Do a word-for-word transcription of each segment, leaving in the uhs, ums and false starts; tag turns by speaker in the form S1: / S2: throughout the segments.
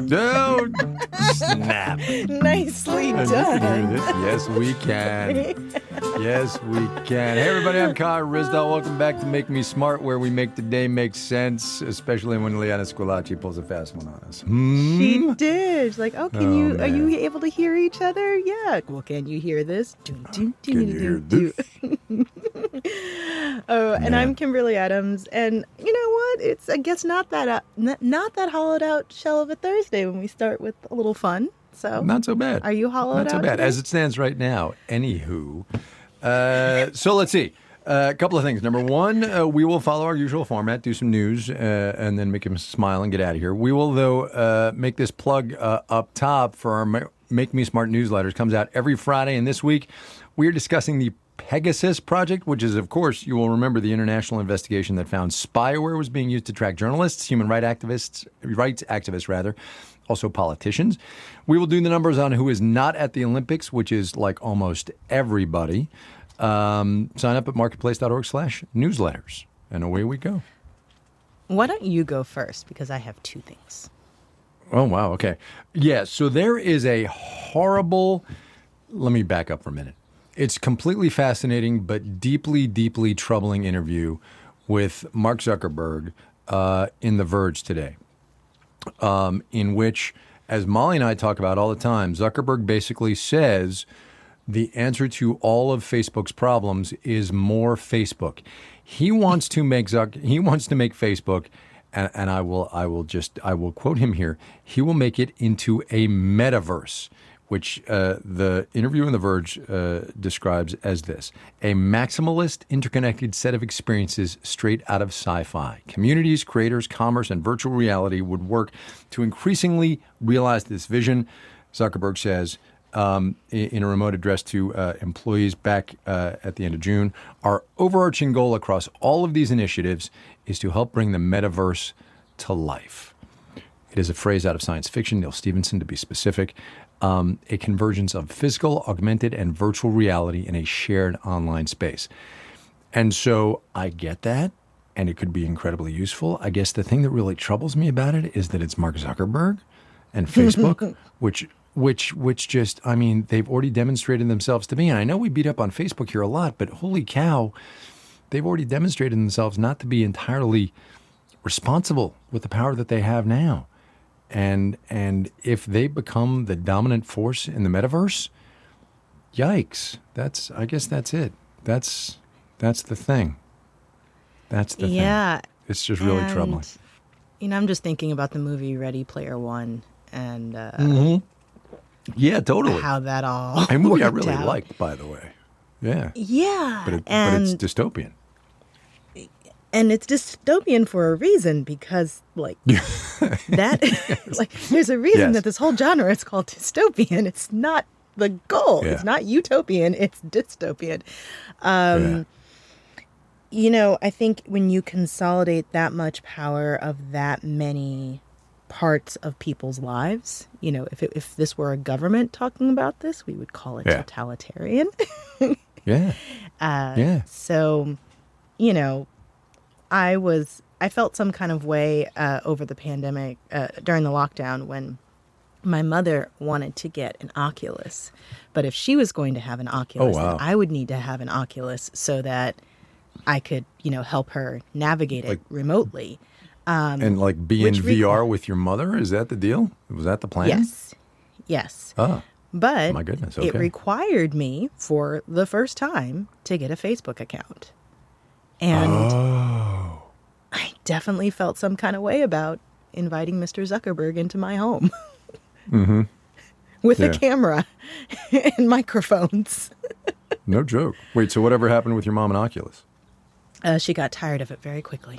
S1: Oh, snap.
S2: Nicely
S1: And
S2: done.
S1: you can hear this. Yes, we can. Yes, we can. Hey, everybody, I'm Kyle Rizdal. Welcome back to Make Me Smart, where we make the day make sense, especially when Liana Squillaci pulls a fast one on us. Hmm?
S2: She did. She's like, oh, can
S1: Oh,
S2: you, are
S1: man.
S2: you able to hear each other? Yeah. Well, can you hear this? Doo, doo, doo,
S1: Can you hear
S2: doo, doo. Oh, and
S1: Man.
S2: I'm Kimberly Adams, and you know what? It's I guess not that uh, n- not that hollowed out shell of a Thursday when we start with a little fun. So
S1: Not so bad.
S2: Are you hollowed
S1: Not so
S2: out
S1: bad.
S2: today?
S1: As it stands right now. Anywho. Uh, so let's see. Uh, a couple of things. Number one, uh, we will follow our usual format, do some news, uh, and then make him smile and get out of here. We will, though, uh, make this plug uh, up top for our Ma- Make Me Smart newsletters. Comes out every Friday, and this week we are discussing the Pegasus Project, which is, of course, you will remember the international investigation that found spyware was being used to track journalists, human rights activists, rights activists, rather, also politicians. We will do the numbers on who is not at the Olympics, which is like almost everybody. Um, sign up at marketplace.org slash newsletters, and away we go.
S2: Why don't you go first? Because I have two things.
S1: Oh, wow. Okay. Yeah. So there is a horrible, let me back up for a minute. It's completely fascinating, but deeply, deeply troubling interview with Mark Zuckerberg uh, in The Verge today, um, in which, as Molly and I talk about all the time, Zuckerberg basically says the answer to all of Facebook's problems is more Facebook. He wants to make Zuck, he wants to make Facebook, and, and I will I will just I will quote him here. He will make it into a metaverse, which uh, the interview in The Verge uh, describes as this: a maximalist, interconnected set of experiences straight out of sci-fi. Communities, creators, commerce, and virtual reality would work to increasingly realize this vision, Zuckerberg says um, in a remote address to uh, employees back uh, at the end of June. Our overarching goal across all of these initiatives is to help bring the metaverse to life. It is a phrase out of science fiction, Neil Stephenson to be specific. Um, a convergence of physical, augmented, and virtual reality in a shared online space. And so I get that, and it could be incredibly useful. I guess the thing that really troubles me about it is that it's Mark Zuckerberg and Facebook, which which which just, I mean, they've already demonstrated themselves to me. And I know we beat up on Facebook here a lot, but holy cow, they've already demonstrated themselves not to be entirely responsible with the power that they have now. And and if they become the dominant force in the metaverse, yikes. That's I guess that's it. That's that's the thing. That's the
S2: Yeah.
S1: thing. It's just really
S2: and,
S1: troubling.
S2: You know, I'm just thinking about the movie Ready Player One and uh,
S1: Mm-hmm. Yeah, totally.
S2: how that all
S1: A movie I
S2: worked
S1: really
S2: out.
S1: liked, by the way. Yeah.
S2: Yeah.
S1: But, it,
S2: and
S1: but it's dystopian.
S2: and it's dystopian for a reason because like that like there's a reason
S1: Yes.
S2: that this whole genre is called dystopian. It's not the goal.
S1: Yeah.
S2: It's not utopian, it's dystopian. Um
S1: Yeah.
S2: You know, I think when you consolidate that much power of that many parts of people's lives, you know, if it, if this were a government talking about this, we would call it
S1: Yeah.
S2: totalitarian.
S1: Yeah.
S2: Uh,
S1: Yeah.
S2: So, you know, I was, I felt some kind of way uh, over the pandemic, uh, during the lockdown when my mother wanted to get an Oculus. But if she was going to have an Oculus,
S1: Oh, wow.
S2: then I would need to have an Oculus so that I could, you know, help her navigate it
S1: Like-
S2: remotely.
S1: And like be in
S2: which re-
S1: V R with your mother? Is that the deal? Was that the plan?
S2: Yes. Yes.
S1: Oh,
S2: But
S1: my goodness,
S2: it
S1: okay.
S2: required me for the first time to get a Facebook account. And
S1: oh.
S2: I definitely felt some kind of way about inviting Mister Zuckerberg into my home
S1: Mm-hmm.
S2: with
S1: Yeah.
S2: a camera and microphones.
S1: No joke. Wait, so whatever happened with your mom and Oculus?
S2: Uh, she got tired of it very quickly.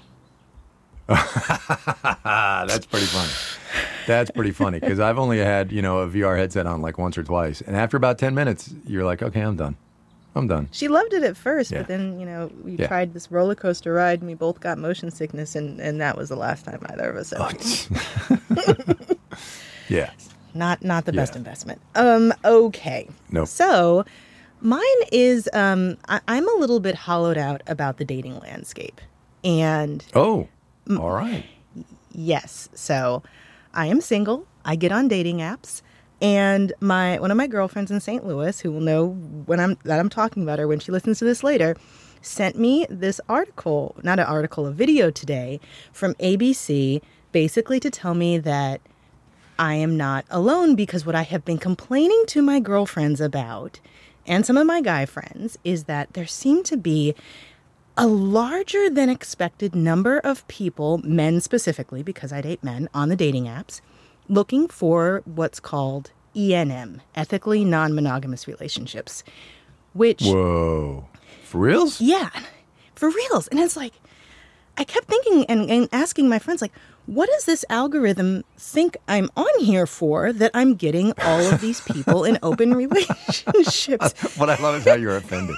S1: Ah, that's pretty funny. That's pretty funny because I've only had, you know, a V R headset on like once or twice. And after about ten minutes, you're like, okay, I'm done. I'm done.
S2: She loved it at first,
S1: Yeah.
S2: but then, you know, we
S1: Yeah.
S2: tried this roller coaster ride and we both got motion sickness, and, and that was the last time either of us
S1: Oh,
S2: ever.
S1: Yeah.
S2: Not not the best
S1: Yeah.
S2: investment. Um, okay.
S1: Nope.
S2: So mine is um I, I'm a little bit hollowed out about the dating landscape. And
S1: Oh, all right.
S2: yes, so I am single. I get on dating apps, and my one of my girlfriends in Saint Louis, who will know when I'm that I'm talking about her when she listens to this later, sent me this article, not an article, a video today from A B C, basically to tell me that I am not alone, because what I have been complaining to my girlfriends about, and some of my guy friends, is that there seem to be a larger than expected number of people, men specifically, because I date men, on the dating apps, looking for what's called E N M, ethically non-monogamous relationships, which...
S1: Whoa. For reals?
S2: Yeah, for reals. And it's like, I kept thinking and, and asking my friends, like, what does this algorithm think I'm on here for, that I'm getting all of these people in open relationships?
S1: What I love is how you're offended.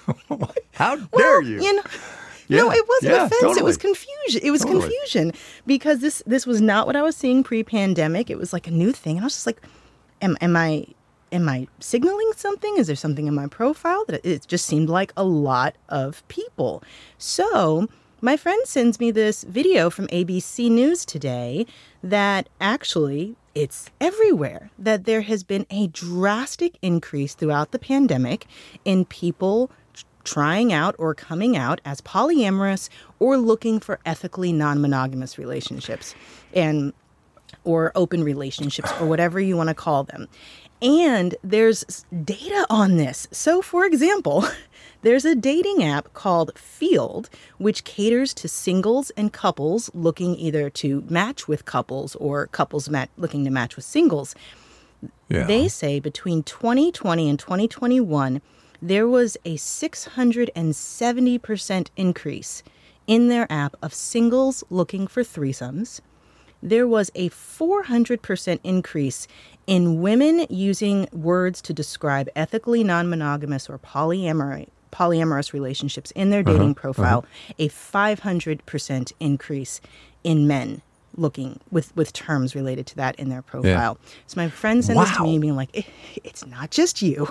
S1: How dare
S2: well,
S1: you?
S2: you know,
S1: Yeah,
S2: no, it wasn't
S1: yeah,
S2: offense.
S1: totally.
S2: It was confusion. It was
S1: Totally.
S2: confusion because this this was not what I was seeing pre-pandemic. It was like a new thing, and I was just like, "Am am I am I signaling something? Is there something in my profile that it just seemed like a lot of people?" So my friend sends me this video from A B C News today that actually it's everywhere, that there has been a drastic increase throughout the pandemic in people trying out or coming out as polyamorous or looking for ethically non-monogamous relationships and or open relationships or whatever you want to call them. And there's data on this. So, for example, there's a dating app called Field, which caters to singles and couples looking either to match with couples or couples mat- looking to match with singles.
S1: Yeah.
S2: They say between twenty twenty and twenty twenty-one, there was a six hundred seventy percent increase in their app of singles looking for threesomes. There was a four hundred percent increase in women using words to describe ethically non-monogamous or polyamory, polyamorous relationships in their dating
S1: Uh-huh,
S2: profile.
S1: uh-huh.
S2: A five hundred percent increase in men looking with, with terms related to that in their profile. So my friend sent this to
S1: Wow.
S2: me being like, it's not just you.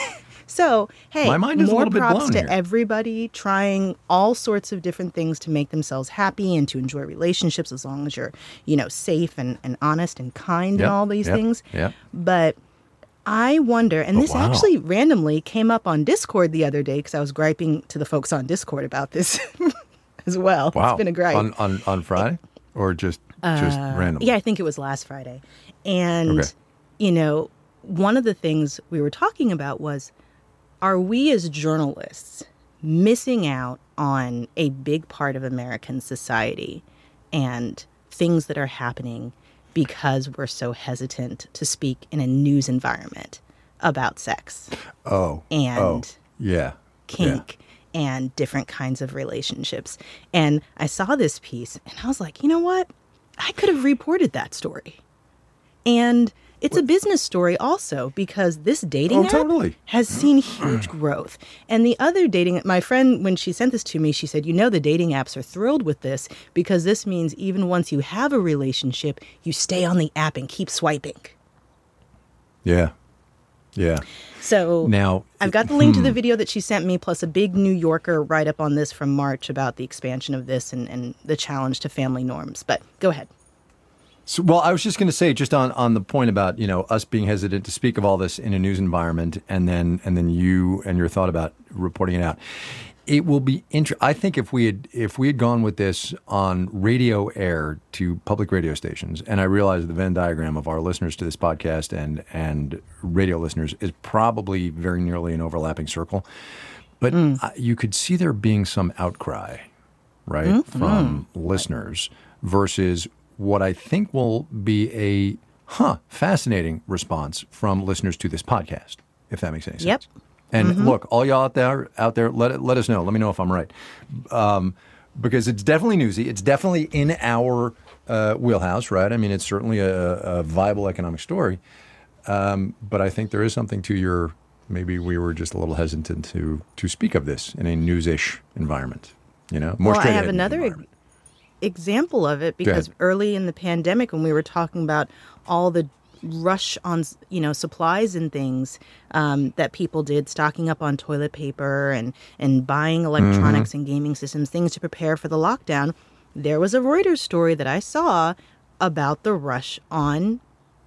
S2: So, hey,
S1: My mind is a
S2: more
S1: little bit
S2: props
S1: blown
S2: to
S1: here.
S2: everybody trying all sorts of different things to make themselves happy and to enjoy relationships, as long as you're, you know, safe and, and honest and kind
S1: Yep,
S2: and all these
S1: yep,
S2: things.
S1: yep.
S2: But I wonder, and
S1: But
S2: this
S1: wow.
S2: actually randomly came up on Discord the other day because I was griping to the folks on Discord about this as well.
S1: Wow.
S2: It's been a gripe.
S1: On, on, on Friday? Or just, just randomly?
S2: Yeah, I think it was last Friday. And,
S1: Okay.
S2: you know, one of the things we were talking about was, are we as journalists missing out on a big part of American society and things that are happening because we're so hesitant to speak in a news environment about sex
S1: Oh.
S2: and
S1: oh. Yeah.
S2: kink and different kinds of relationships? And I saw this piece and I was like, you know what? I could have reported that story. And it's a business story also, because this dating
S1: Oh,
S2: app
S1: totally.
S2: has seen huge growth. And the other dating, my friend, when she sent this to me, she said, you know, the dating apps are thrilled with this because this means even once you have a relationship, you stay on the app and keep swiping.
S1: Yeah. Yeah.
S2: So
S1: Now,
S2: I've got the link to the video that she sent me, plus a big New Yorker write-up on this from March about the expansion of this and, and the challenge to family norms. But go ahead.
S1: So, well, I was just going to say, just on, on the point about, you know, us being hesitant to speak of all this in a news environment, and then and then you and your thought about reporting it out. It will be inter- I think if we had if we had gone with this on radio air to public radio stations, and I realize the Venn diagram of our listeners to this podcast and and radio listeners is probably very nearly an overlapping circle, but uh, you could see there being some outcry, right, from listeners versus what I think will be a, huh, fascinating response from listeners to this podcast, if that makes any sense.
S2: Yep.
S1: And look, all y'all out there, out there, let it, let us know. Let me know if I'm right, um, because it's definitely newsy. It's definitely in our uh, wheelhouse, right? I mean, it's certainly a, a viable economic story, um, but I think there is something to your. Maybe we were just a little hesitant to to speak of this in a news-ish environment. You know, more
S2: Well, I
S1: straight
S2: have
S1: ahead
S2: another
S1: environment.
S2: example of it because
S1: ahead.
S2: early in the pandemic, when we were talking about all the rush on, you know, supplies and things um, that people did, stocking up on toilet paper and, and buying electronics and gaming systems, things to prepare for the lockdown, there was a Reuters story that I saw about the rush on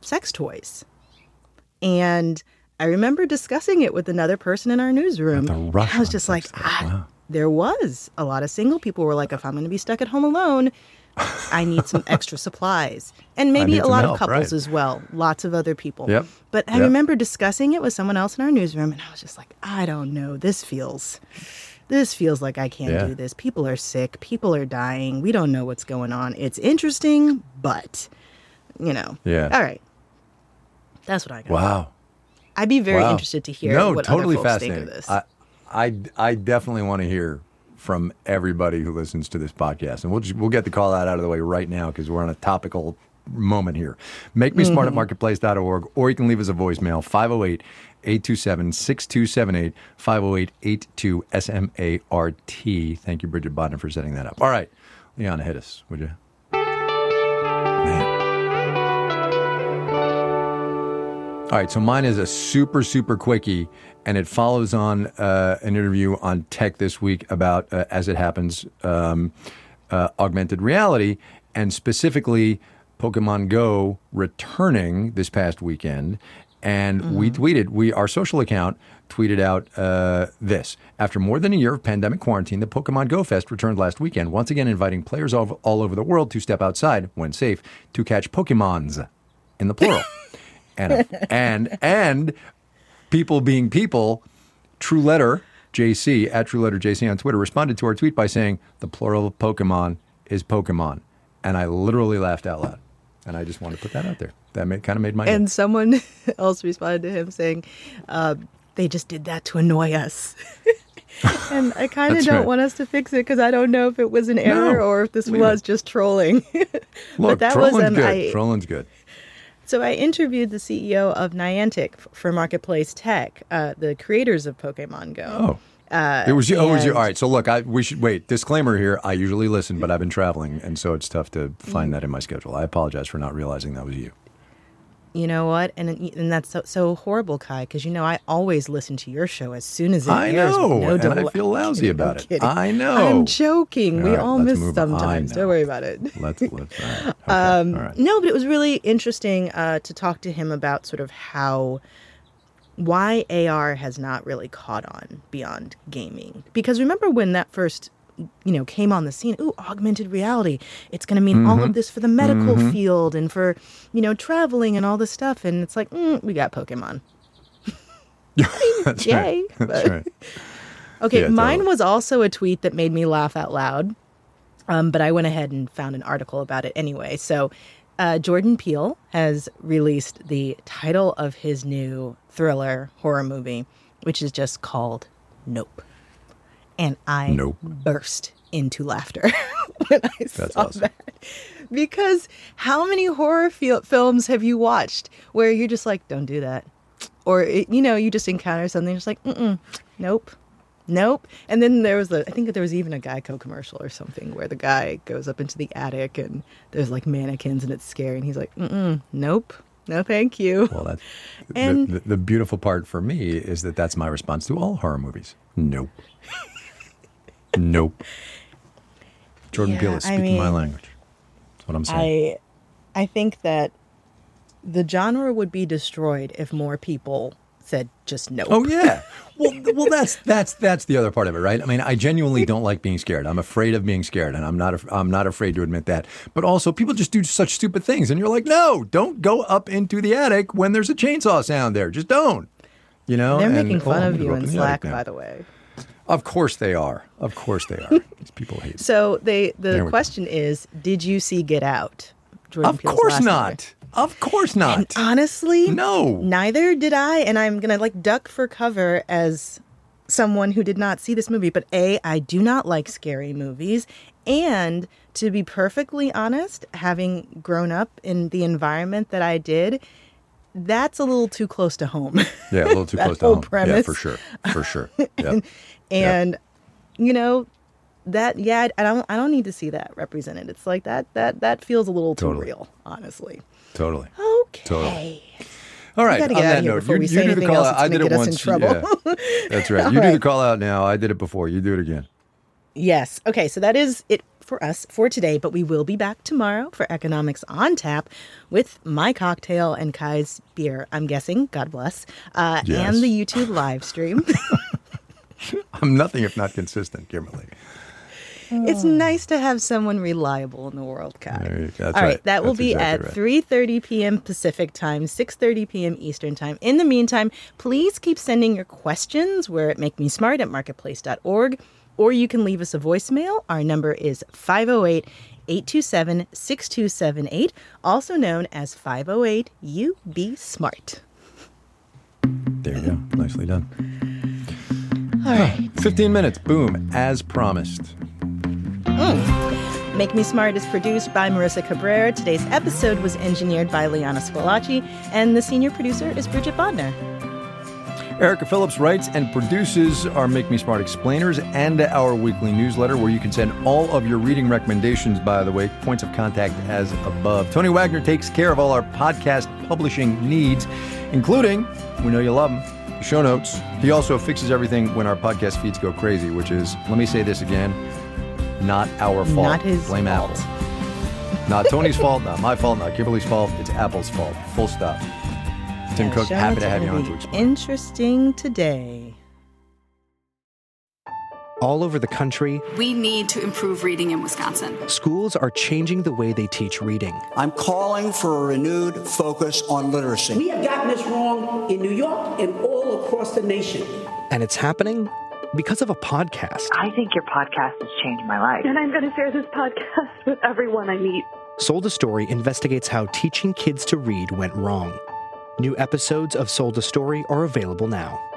S2: sex toys. And I remember discussing it with another person in our newsroom.
S1: The rush
S2: I was
S1: on
S2: just
S1: sex
S2: like,
S1: toys.
S2: ah,
S1: Wow.
S2: there was a lot of single people were like, if I'm going to be stuck at home alone, I need some extra supplies. And maybe
S1: need
S2: a
S1: some
S2: lot
S1: help,
S2: of couples
S1: right.
S2: as well. Lots of other people.
S1: Yep.
S2: But I
S1: Yep.
S2: remember discussing it with someone else in our newsroom, and I was just like, I don't know. This feels, this feels like I can't
S1: Yeah.
S2: do this. People are sick. People are dying. We don't know what's going on. It's interesting, but, you know.
S1: Yeah.
S2: All right. That's what I got.
S1: Wow.
S2: I'd be very
S1: Wow.
S2: interested to hear
S1: no,
S2: what
S1: totally
S2: other folks
S1: fascinating.
S2: think of this.
S1: I, I, I definitely want to hear from everybody who listens to this podcast, and we'll just, we'll get the call out out of the way right now because we're on a topical moment here. Make me smart at marketplace dot org, or you can leave us a voicemail five oh eight, eight two seven, six two seven eight, five oh eight, eight two S M A R T. Thank you, Bridget Bodden, for setting that up. All right, Leanna, hit us, would you? Man. All right, so mine is a super, super quickie, and it follows on uh, an interview on Tech This Week about, uh, as it happens, um, uh, augmented reality, and specifically Pokemon Go returning this past weekend. And mm-hmm. we tweeted, we our social account tweeted out uh, this. After more than a year of pandemic quarantine, the Pokemon Go Fest returned last weekend, once again inviting players all, all over the world to step outside, when safe, to catch Pokemons, in the plural. And, and and people being people, True Letter J C, at True Letter J C on Twitter, responded to our tweet by saying, the plural of Pokemon is Pokemon. And I literally laughed out loud. And I just wanted to put that out there. That made, kind of made my
S2: And
S1: day.
S2: someone else responded to him saying, uh, they just did that to annoy us. And I kind of
S1: That's
S2: don't
S1: right.
S2: want us to fix it because I don't know if it was an error
S1: No,
S2: or if this
S1: leave
S2: was
S1: it.
S2: just trolling.
S1: Look,
S2: but that was
S1: trolling's
S2: um,
S1: good.
S2: I,
S1: Trolling's good.
S2: So I interviewed the C E O of Niantic f- for Marketplace Tech, uh, the creators of Pokemon Go.
S1: Oh.
S2: Uh,
S1: It was you. Oh, it was you.
S2: and-
S1: All right. So look, I we should wait. Disclaimer here. I usually listen, but I've been traveling, and so it's tough to find that in my schedule. I apologize for not realizing that was you.
S2: You know what? And and that's so, so horrible, Kai, because you know I always listen to your show as soon as it
S1: I
S2: airs. with
S1: know,
S2: no
S1: and I
S2: delay.
S1: feel lousy
S2: I'm
S1: about it.
S2: kidding.
S1: I know.
S2: I'm joking.
S1: All
S2: we
S1: right,
S2: all
S1: let's
S2: miss
S1: move on. I
S2: sometimes.
S1: know.
S2: Don't worry about it.
S1: Let's let's. All right. Okay.
S2: Um,
S1: all right.
S2: No, but it was really interesting uh, to talk to him about sort of how why A R has not really caught on beyond gaming. Because remember when that first you know came on the scene, ooh, augmented reality, it's going to mean all of this for the medical
S1: Mm-hmm.
S2: field and for you know traveling and all this stuff, and it's like mm, we got Pokemon.
S1: That's
S2: Yay!
S1: right. That's
S2: But-
S1: right.
S2: Okay,
S1: Yeah,
S2: mine
S1: totally.
S2: was also a tweet that made me laugh out loud, um, but I went ahead and found an article about it anyway. So uh, Jordan Peele has released the title of his new thriller horror movie, which is just called Nope. And I
S1: Nope.
S2: burst into laughter when I
S1: That's
S2: saw
S1: awesome.
S2: that. Because how many horror fil- films have you watched where you're just like, don't do that? Or, it, you know, you just encounter something, just like, mm-mm, nope. Nope. And then there was a, I think there was even a Geico commercial or something where the guy goes up into the attic and there's like mannequins and it's scary. And he's like, mm-mm, nope. No, thank you.
S1: Well, that's
S2: And-
S1: the, the, the beautiful part for me is that that's my response to all horror movies. Nope. Nope. Jordan
S2: Yeah,
S1: Peele is
S2: I
S1: speaking my
S2: mean,
S1: language. That's what I'm saying.
S2: I, I think that the genre would be destroyed if more people said just nope.
S1: Oh yeah. Well, well, that's that's that's the other part of it, right? I mean, I genuinely don't like being scared. I'm afraid of being scared, and I'm not. af- I'm not afraid to admit that. But also, people just do such stupid things, and you're like, no, don't go up into the attic when there's a chainsaw sound there. Just don't. You know.
S2: They're
S1: And-
S2: making
S1: oh,
S2: fun
S1: I'm
S2: of
S1: gonna
S2: you
S1: go up
S2: in
S1: the
S2: Slack,
S1: attic now.
S2: by the way.
S1: Of course they are. Of course they are. These people hate. me.
S2: So they
S1: There
S2: the
S1: we go.
S2: question is, did you see Get Out? Jordan
S1: Of
S2: Peele's
S1: course
S2: last
S1: not.
S2: movie.
S1: Of course not.
S2: And honestly,
S1: No.
S2: neither did I. And I'm gonna like duck for cover as someone who did not see this movie. But A, I do not like scary movies. And to be perfectly honest, having grown up in the environment that I did, that's a little too close to home.
S1: Yeah, a little too
S2: That
S1: close to
S2: whole
S1: home. Yeah,
S2: premise.
S1: for sure. For sure. Yeah.
S2: And you know that yeah, I don't I don't need to see that represented. It's like that that that feels a little too
S1: Totally.
S2: real, honestly.
S1: Totally.
S2: Okay.
S1: Totally. All right.
S2: gotta
S1: On
S2: get out
S1: that
S2: of here
S1: note,
S2: before
S1: you,
S2: we
S1: you
S2: say
S1: do the
S2: anything
S1: call
S2: else
S1: out.
S2: that's
S1: I
S2: gonna
S1: did it
S2: get us in
S1: once.
S2: trouble.
S1: Yeah. That's right.
S2: All
S1: You do the
S2: right.
S1: call out now. I did it before. You do it again.
S2: Yes. Okay. So that is it for us for today, but we will be back tomorrow for Economics on Tap with my cocktail and Kai's beer, I'm guessing, God bless, uh,
S1: Yes.
S2: and the YouTube live stream.
S1: I'm nothing if not consistent, Kimberly.
S2: It's nice to have someone reliable in the world, Kai.
S1: There you go. That's
S2: All right,
S1: right.
S2: that will
S1: That's
S2: be
S1: exactly
S2: at
S1: right.
S2: three thirty p.m. Pacific time, six thirty p.m. Eastern time. In the meantime, please keep sending your questions. We're at Make Me Smart at marketplace dot org, or you can leave us a voicemail. Our number is five oh eight, eight two seven, six two seven eight, also known as five oh eight U B SMART.
S1: There you go. Nicely done.
S2: All right.
S1: fifteen minutes. Boom. As promised.
S2: Make Me Smart is produced by Marissa Cabrera. Today's episode was engineered by Liana Squilacci, and the senior producer is Bridget Bodner.
S1: Erica Phillips writes and produces our Make Me Smart Explainers and our weekly newsletter, where you can send all of your reading recommendations, by the way. Points of contact as above. Tony Wagner takes care of all our podcast publishing needs, including, we know you love him, the show notes. He also fixes everything when our podcast feeds go crazy, which is, let me say this again, not our fault.
S2: Not his
S1: Blame
S2: fault.
S1: Apple. Not Tony's fault, not my fault, not Kimberly's fault. It's Apple's fault. Full stop. Tim
S2: Yeah,
S1: Cook,
S2: show
S1: happy
S2: notes
S1: to have
S2: are
S1: you
S2: gonna
S1: on to
S2: be
S1: explain.
S2: Interesting today.
S3: All over the country,
S4: We need to improve reading in Wisconsin.
S3: schools are changing the way they teach reading.
S5: I'm calling for a renewed focus on literacy.
S6: We have gotten this wrong in New York and all across the nation.
S3: And it's happening because of a podcast.
S7: I think your podcast has changed my life.
S8: And I'm going to share this podcast with everyone I meet.
S3: Sold a Story investigates how teaching kids to read went wrong. New episodes of Sold a Story are available now.